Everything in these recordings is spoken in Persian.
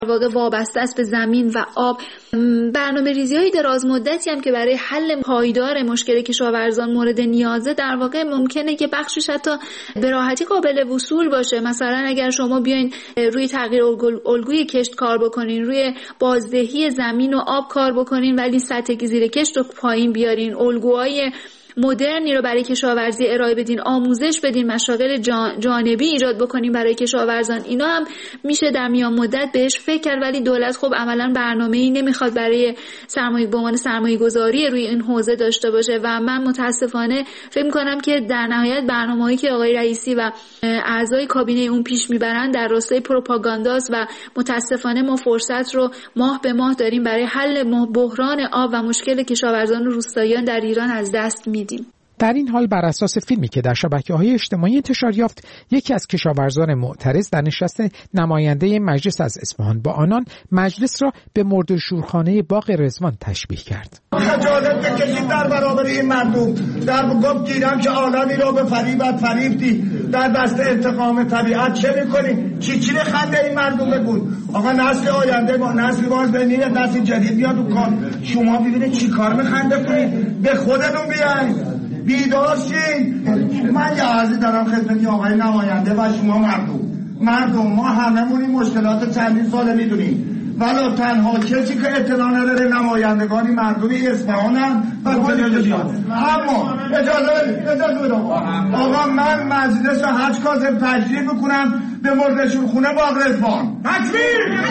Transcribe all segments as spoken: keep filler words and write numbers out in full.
واقع وابسته است به زمین و آب. برنامه‌ریزی‌های دراز مدتی هم که برای حل پایدار مشکل کشاورزان مورد نیازه، در واقع ممکنه که بخشش حتی به راحتی قابل وصول باشه. مثلا اگر شما بیاین روی تغییر الگوی کشت کار بکنین، روی بازدهی زمین و آب کار بکنین، ولی سطح زیر کشت رو پایین بیارین، الگوهای مدرنی رو برای کشاورزی ارائه بدین، آموزش بدین، مشاغل جانبی ایجاد بکنین برای کشاورزان، اینا هم میشه در میان مدت بهش فکر کرد. ولی دولت خب عملاً برنامه‌ای نمیخواد برای سرمایه به عنوان سرمایه‌گذاری روی این حوزه داشته باشه و من متاسفانه فکر می‌کنم که در نهایت برنامه‌هایی که آقای رئیسی و اعضای کابینه اون پیش میبرن در راستای پروپاگانداست و متاسفانه ما فرصت رو ماه به ماه داریم برای حل بحران آب و مشکل کشاورزان و روستاییان در ایران از دست میدیم. در این حال بر اساس فیلمی که در شبکه‌های اجتماعی انتشار یافت، یکی از کشاورزان معترض در نشست نماینده مجلس از اصفهان با آنان مجلس را به مرده‌شورخانه باغ رضوان تشبیه کرد. خجالت بکشید در برابر این مردم، در گفت گیرم که عالمی را به فریبت فریبتی، در دست انتقام طبیعت چه میکنی؟ چی چی خنده این مردم بگو؟ آقا نسل آینده با نسل باز بنیه، نسل جدید بیاد و کار. شما ببینید چی کار میخنده کنید؟ به خودتون بیاین، بیدار شید. من یه عرضی دارم خدمت آقای نماینده و شما مردم. مردم ما هممون این مشکلات چندین ساله میدونیم، ولی تنها کسی که اطلاع نداره نمایندگانی مردمی اصفهانن و تلویزیون. اما اجازه بدید اجازه بدید آقا، من مجلس حج کاظم تجلیل میکنم به مرده‌شورخانه باغ رضوان. تکبیر!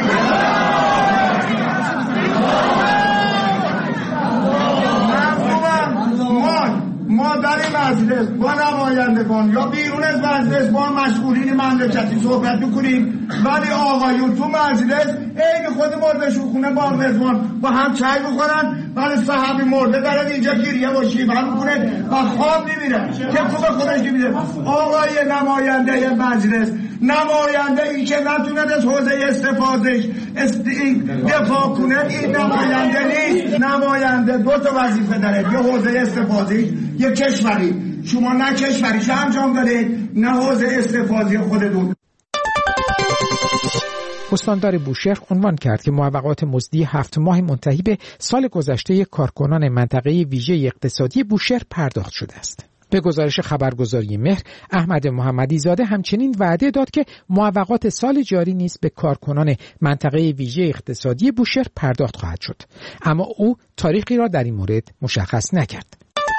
ما در این مجلس با نمایندگان یا بیرون از مجلس با مسئولین مملکتی صحبت میکنیم، ولی آقایون تو مجلس عین خود مرده‌شورخانه باغ رضوان با هم چای میخورن، ولی صاحب مرده داره اینجا گریه و شیون میکنه و خواب میبینه که تو به خودش میبینه. آقای نماینده مجلس، نماینده ای که نتونه از حوزه استفادهش است... دفاع کنه، این نماینده نیست. نماینده دو تا وظیفه داره، یه حوزه استفادهش، یه کشوری. شما نه کشوریش انجام داره نه حوزه استفاده خودتون. استاندار بوشهر عنوان کرد که موافقات مزدی هفت ماه منتهی به سال گذشته کارکنان منطقه ویژه اقتصادی بوشهر پرداخت شده است. به گزارش خبرگزاری مهر، احمد محمدی زاده همچنین وعده داد که موافقات سال جاری نیز به کارکنان منطقه ویژه اقتصادی بوشهر پرداخت خواهد شد، اما او تاریخی را در این مورد مشخص نکرد.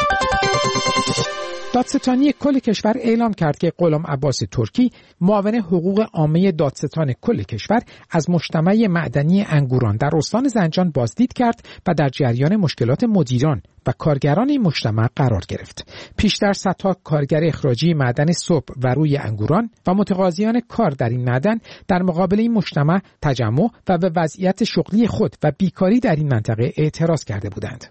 دادستانی کل کشور اعلام کرد که غلام عباس ترکی، معاون حقوق عامه دادستان کل کشور، از مجتمع معدنی انگوران در استان زنجان بازدید کرد و در جریان مشکلات مدیران و کارگران این مجتمع قرار گرفت. پیشتر صدها کارگر اخراجی معدن صبح و روی انگوران و متقاضیان کار در این معدن در مقابل این مجتمع تجمع و به وضعیت شغلی خود و بیکاری در این منطقه اعتراض کرده بودند.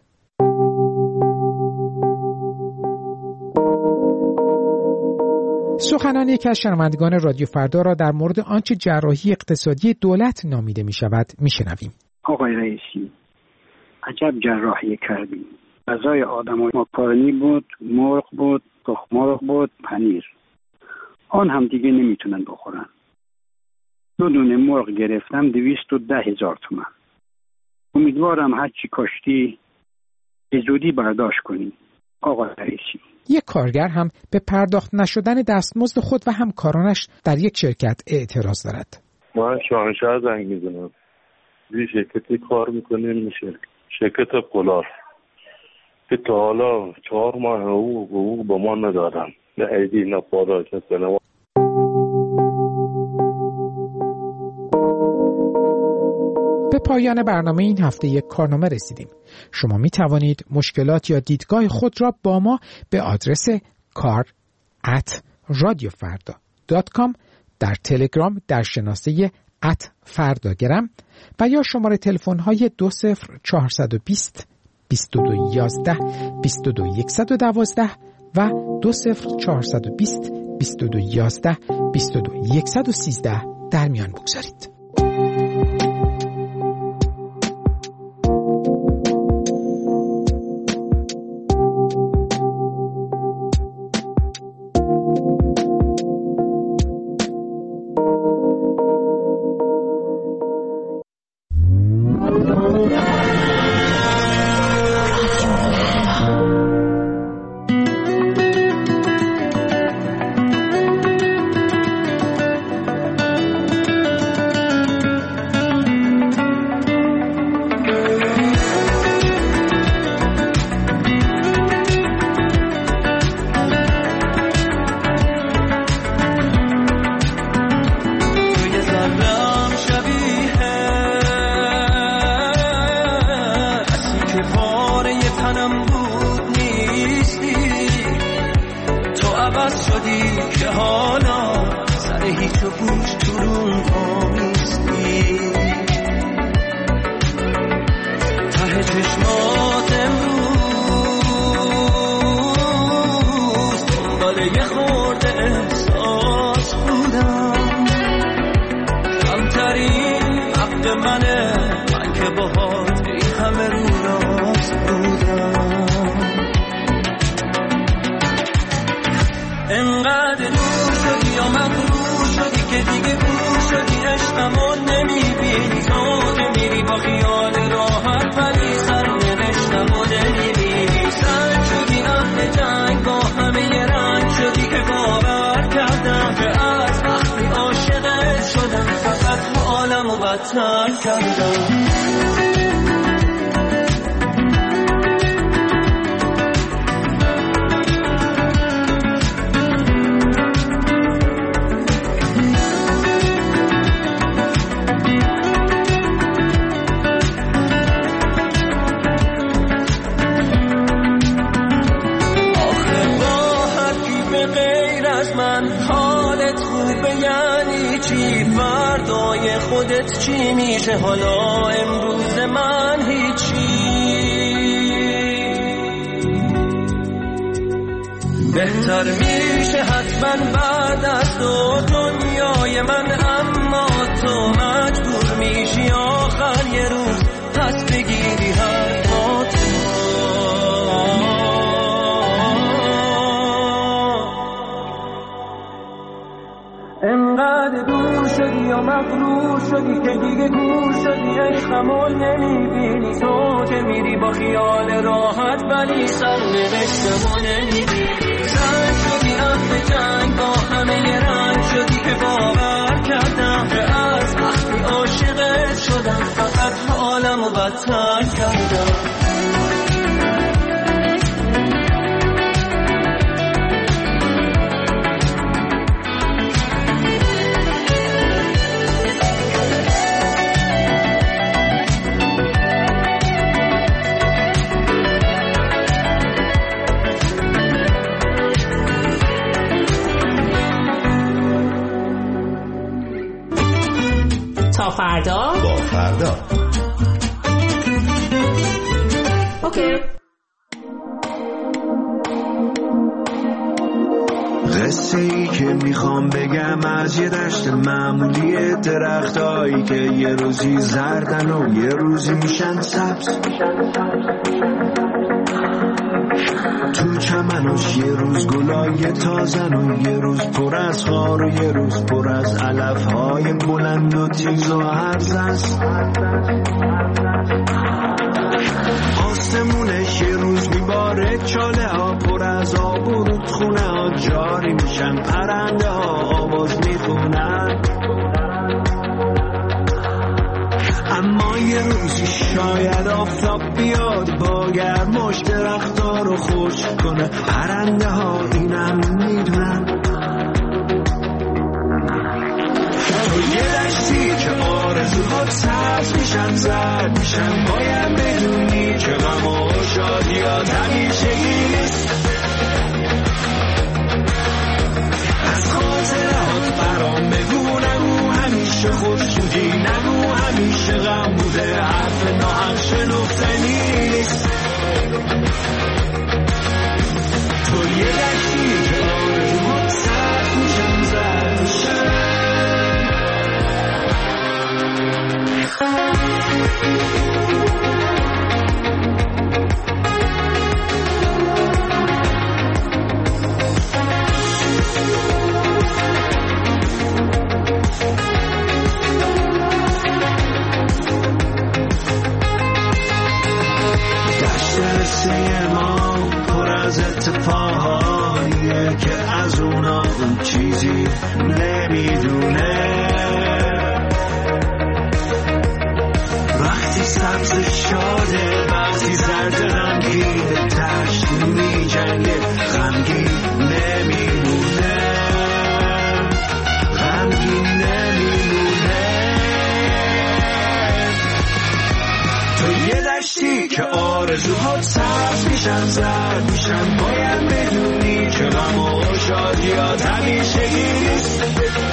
سخنان یکی از شنوندگان رادیو فردا را در مورد آنچه جراحی اقتصادی دولت نامیده می شود می شنویم. آقای رئیسی، عجب جراحی کردیم. غذای آدمای ماکارونی بود، مرغ بود، تخم مرغ بود، پنیر. آن هم دیگه نمیتونن بخورن. دو دونه مرغ گرفتم دویست و ده هزار تومن. امیدوارم هرچی کاشتی به زودی برداشت کنی. آقای رئیسی، یک کارگر هم به پرداخت نشدن دستمزد خود و همکارانش در یک شرکت اعتراض دارد. ما شاهنشاه زنگ میزنم. یه شرکتی کار میکنیم، میشه شرکت پولار که تا حالا چهار ماه حقوق حقوق به ما ندادن، نه ایدی نه پاداش نه سنوات. به پایان برنامه این هفته یک کارنامه رسیدیم. شما می توانید مشکلات یا دیدگاه خود را با ما به آدرس کار ات رادیو فردا دات کام در تلگرام در شناسه ات فرداگرم و یا شماره تلفن های دو صفر چهارصد و بیست بیست و دو یازده بیست و دو یکصد و دوازده و دو صفر چهارصد و بیست بیست و دو یازده بیست و دو یکصد و سیزده در میان بگذارید. که حالا سر هیچ و گوش تو روم آمیستی ته چشمات امروز دنبال یه خورده احساس بودم کمترین حق منه من که باهات این همه رو راست بودم انقدر نور شدی یا مغرور شدی که دیگه گور شدی عشقمو نمیبینی تازه میری با خیال راحت ولی سرنوشتمو نمیبینی سر شدی اهل جنگ با همه یه رنگ شدی که باور کردم که از وقتی عاشقت شدم فقط حالمو بدتر کردم خودت چی میشه حالا امروز من هیچی بهتر میشه حتما بعد از تو دنیای من اما تو مجبور میشی آخر یه روز پس بگیری هر با تو انقدر دور شدی یا مغرور شدی که دیگه گور شدی عشقمو نمیبینی تو که میری با خیال راحت ولی سرنوشتمو نمیبینی زن شدی اهل جنگ با همه یه رنگ شدی که باور کردم که از وقتی عاشقت شدم فقط حالمو بدتر کردم تا فردا با فردا اوکی. قصه ای که میخوام بگم از یه دشت معمولی درختایی که یه روزی زردن و یه روزی میشن سبز تو چمنش یه روز گلای تازن و یه روز پر از خار و یه روز پر از علفهای بلند و تیز و هرز است آسمونش یه روز میباره چاله ها پر از آب و رودخونه ها جاری میشن پرنده ها آواز میخونن اما یه روزی شاید آفتاب بیاد با گرماش درخت‌ها رو خشک کنه پرنده ها اینم میدونن تو یه دشتی که آرزوهات سبز میشن زرد میشن باید بدونی که غم و شادیات همیشگی نیست از خاطرات برام بگو نگو همیشه خوش بودی نگو همیشه غم بوده حرف ناهم شنفته نیست تو یه دشتی که آرزوهات سبز میشن زرد میشن قصه ما پر از اتفاقاییه که از اونا اون چیزی نمیدونه وقتی سبز شاده وقتی زرد غمگین تشت میجنگه غمگین نمیمونه غمگین نمیمونه تو یه دشتی که آرزوهات سبز میشن زرد میشن باید بدونی که که غم و شادیات همیشگیست.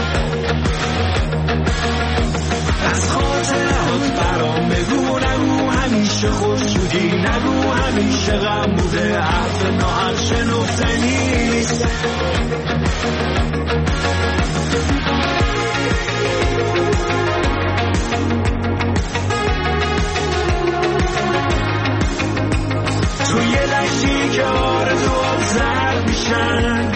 از خاطرات برام بگو نگو همیشه خوشجودی نگو همیشه غم بوده حرف ناحق شنفتنی نیست. توی لشتی که آرزوات زرد میشن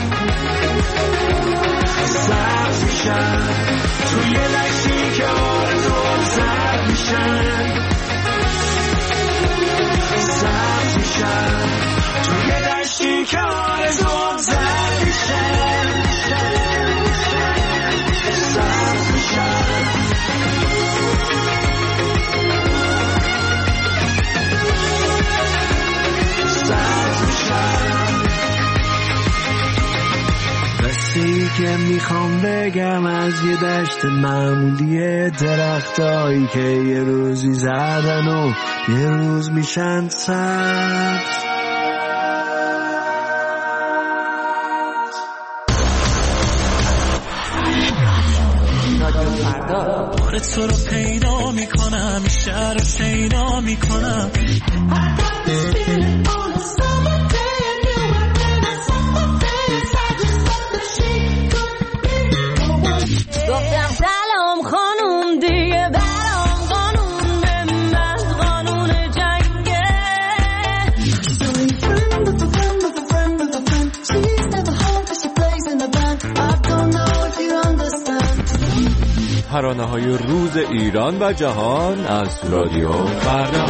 سبز میشن توی لشتی که آرزوات زرد میشن سبز میشن توی لشتی که آرزوات زرد میشن سبز میشن. قصه‌ای که میخوام بگم از یه دشت معمولی، درختایی که یه روزی زردن و یه روز میشن سبز. بار تو رو پیدا میکنم این شهر رو شیدا میکنم. گفتم سلام خانوم دیگه برام قانون به من قانون جنگه. ترانه‌های روز ایران و جهان از رادیو فردا.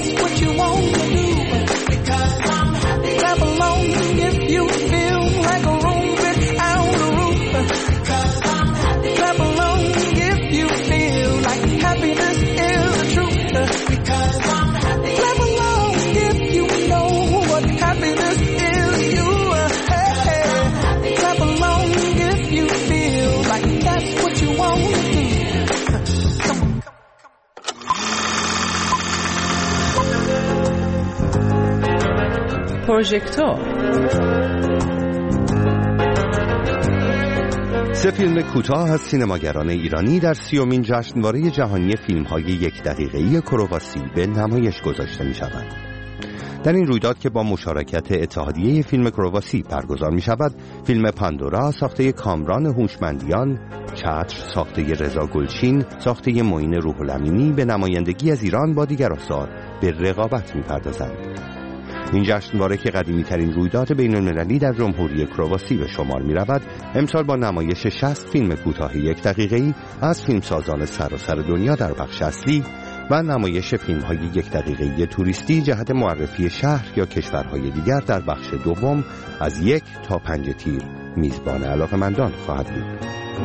that's what you want to do. Because I'm happy. Clap along if you feel like a room without a roof. Because I'm happy. Clap along if you feel like happiness is the truth. Because I'm happy. Clap along if you know what happiness is. You, hey, hey. Clap along if you feel like that's what you want to do. پروژکتور سه فیلم کوتاه از سینماگران ایرانی در سیومین جشنواره جهانی فیلم‌های یک دقیقه‌ای کرواسی به نمایش گذاشته می‌شوند. در این رویداد که با مشارکت اتحادیه فیلم کرواسی برگزار می‌شود، فیلم پاندورا ساخته کامران هوشمندیان، چتر ساخته رضا گلچین، ساخته معین روح الامینی به نمایندگی از ایران با دیگر آثار به رقابت می‌پردازند. این جشنواره که قدیمی‌ترین رویداد بین‌المللی در جمهوری کرواسی به شمار می‌رود، امسال با نمایش شصت فیلم کوتاه یک دقیقه‌ای از فیلمسازان سراسر دنیا در بخش اصلی و نمایش فیلم‌های یک دقیقه‌ای توریستی جهت معرفی شهر یا کشورهای دیگر در بخش دوم از یک تا پنج تیر میزبان علاقه‌مندان خواهد بود.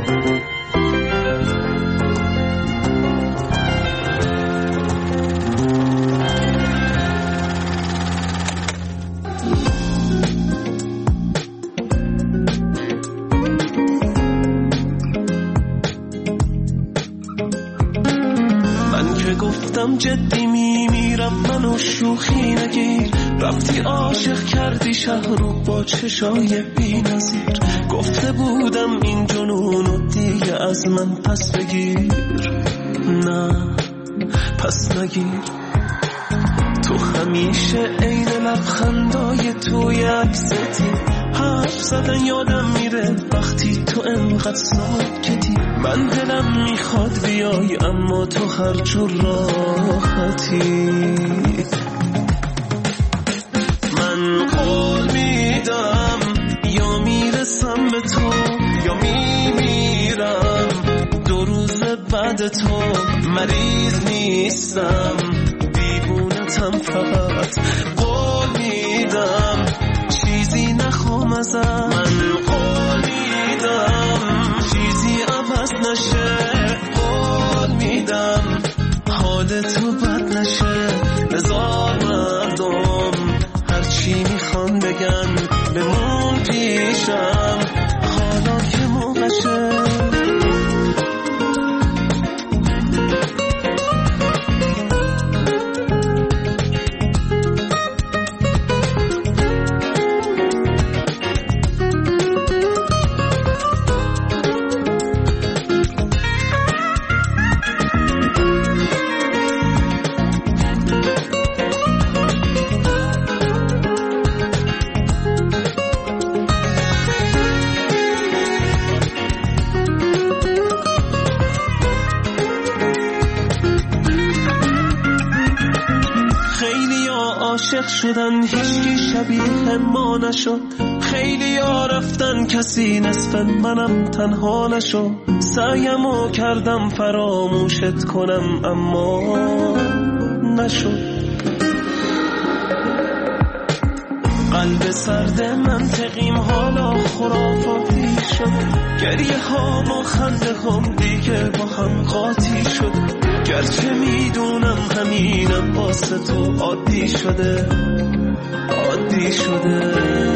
جدی میمیرم منو شوخی نگیر، رفتی عاشق کردی شهر رو با چشای بی نظیر. گفته بودم این جنونو دیگه از من پس بگیر، نه پس نگیر. تو همیشه عین لبخندای توی عکستی، حرف زدن یادم میره وقتی تو انقدر ساکتی. من دلم میخواد بیای اما تو هر جور راحتی. من قول میدم یا میرسم به تو یا میمیرم، دو روز بعد تو مریض نیستم، دیوونتم فقط. قول میدم چیزی نخوام ازم، من قول میدم چیزی عوض نشه. قول میدم حال تو بد نشه. بذار مردم هرچی میخوان بگن بمون پیشم حالا که موقعشه. عاشق شدن هیچکی شبیه ما نشد، خیلی ها رفتن کسی نصف منم تنها نشد. سعیمو کردم فراموشت کنم اما نشد. قلب سرد منطقیم حالا خرافاتی شد، گریه ها با خنده هم دیگه با هم قاطی شد. گرچه میدونم همینم واسه تو عادی شده عادی شده.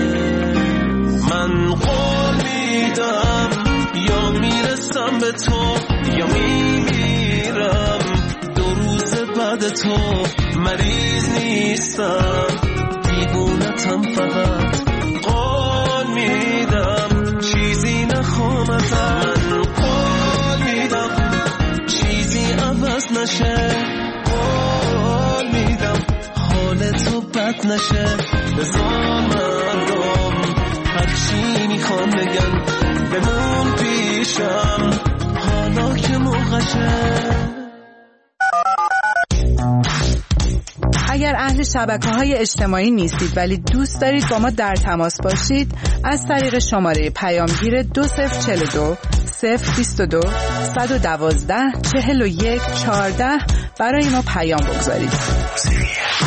من قول میدم یا میرسم به تو یا میمیرم، دو روز بعد تو مریض نیستم، دیوونتم فقط. قول میدم چیزی نخوام ازم، من قول میدم چیزی عوض نشه. قول میدم حال تو بد نشه. بذار مردم هرچی میخوان بگن بمون پیشم حالا که موقعشه. اگر اهل شبکه‌های اجتماعی نیستید ولی دوست دارید با ما در تماس باشید، از طریق شماره پیامگیر دو صفر چهل و دو صفر بیست و دو صد و دوازده چهل و یک چهارده برای ما پیام بگذارید.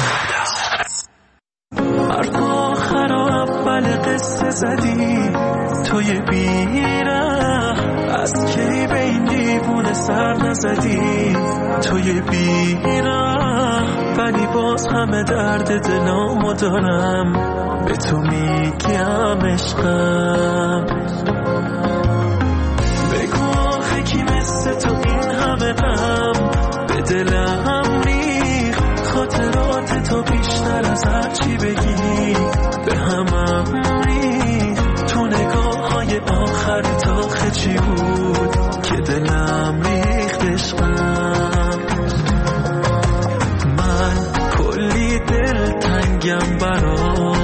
زدی توی بیره از کی به این دیوونه سر نزدی توی بیره ولی باز همه درد دلامو دارم به تو میگم عشقم بگو آخه کی مثل تو این همه غم به دلم ریخ خاطرات تو بیشتر از هر چی بگی به همم ریخ تو نگاه های آخر تا چی بود که دلم ریخت عشقم من کلی دل تنگم برات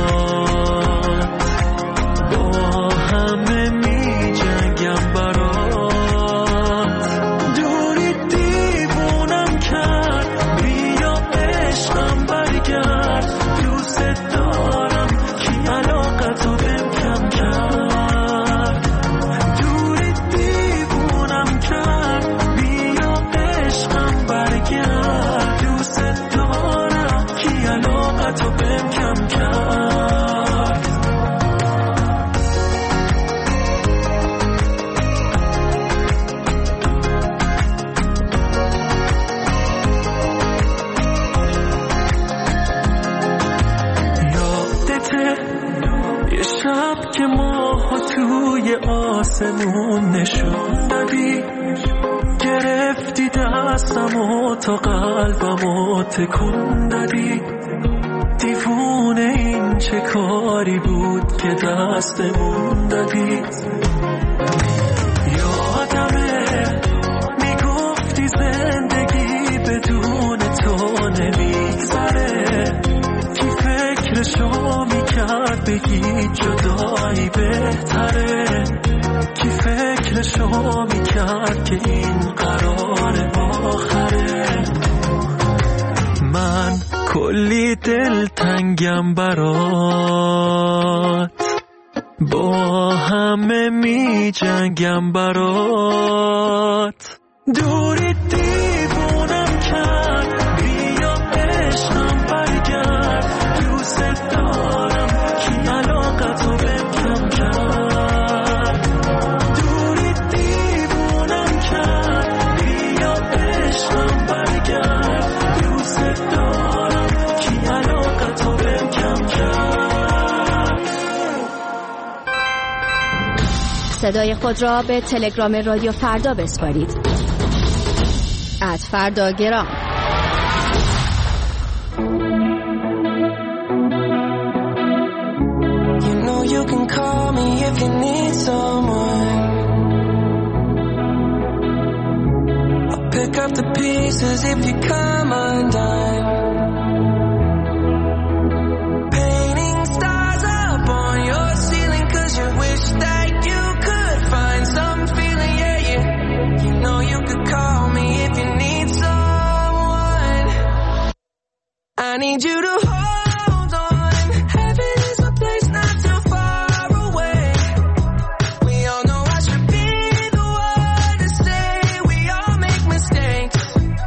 با همه می جنگم برات دوری دیوونم کرد بیا عشقم برگرد دوست دارم کی علاقتو بهم کم کرد دوری دیوونم کرد بیا عشقم برگرد دوست دارم کی علاقتو بهم کم کرد یه شب که ماها توی آسمون نشون دادی گرفتی دستم و تا قلبم و تکون دادی دیوونه این چه کاری بود که دستمون دادی یادمه میگفتی زندگی بدون تو نمیگذره کی فکرشو میکرد بگی جدایی بهتره کی فکرشو میکرد که این قرار آخره من کلی دل تنگم برات با همه می جنگم برات دوری دیوونم کرد بیا عشقم برگرد دوست دارم کی علاقتو بهم کم کرد دوری دیوونم کرد بیا عشقم برگرد دوست دارم کی علاقتو بهم کم کرد صدای خود را به تلگرام رادیو فردا بسپارید. ات فردا گرام. You know you can call me if you need someone. I'll pick up the pieces if you come undone. Painting stars up on your ceiling 'cause you wish that you could find some feeling, yeah, yeah. You know you could call me if you need someone. I need you to hold on. Heaven is a place not too far away. We all know I should be the one to say we all make mistakes.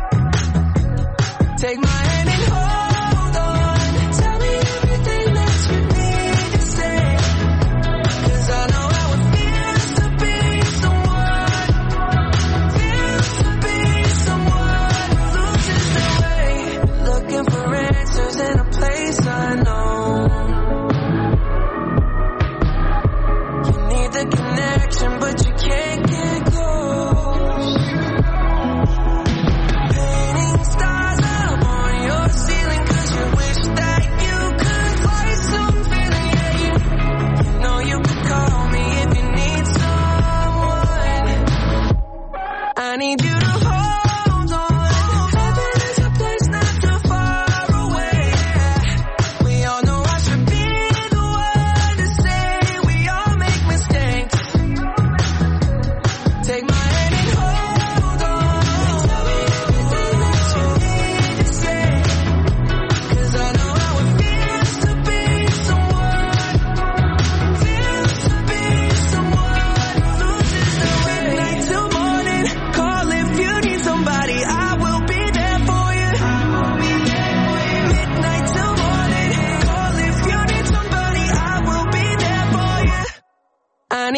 Take my hand and hold on. Tell me everything that you need to say. 'Cause I know how it feels to be someone, feels to be someone who loses their way. Looking for answers in a place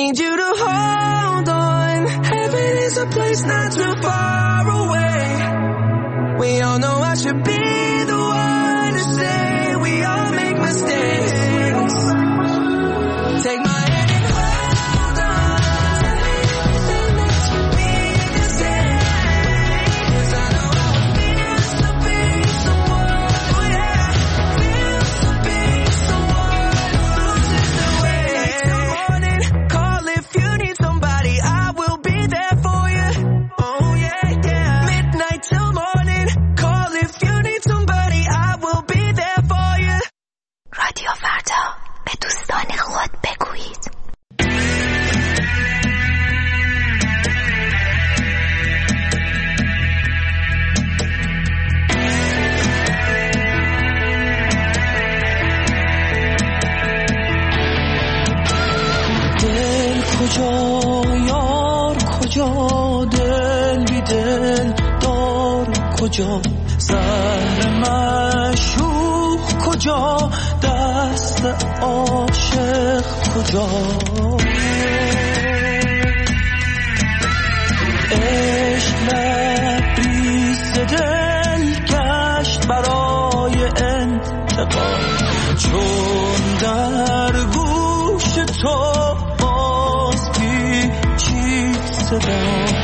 need you to hold on. Heaven is a place not too far away. We all know I should be the one to say we all make mistakes. Take my hand and hold on. Tell me everything that you mean to say. 'Cause I know how it feels to be someone, oh yeah, feels to be someone who loses their way. Midnight till morning, call if you need somebody, I will be there for you. Oh yeah, yeah. Midnight till morning, call if you need somebody, I will be there for you. رادیو فردا، به دوستان خود بگویید. دل کجا یار کجا، دل بی دل دار کجا، زهر معشوق کجا، دست عاشق کجا. عشق لبریز دل گشت برای انتقام، چون در گوش تو باز پیچید صدا.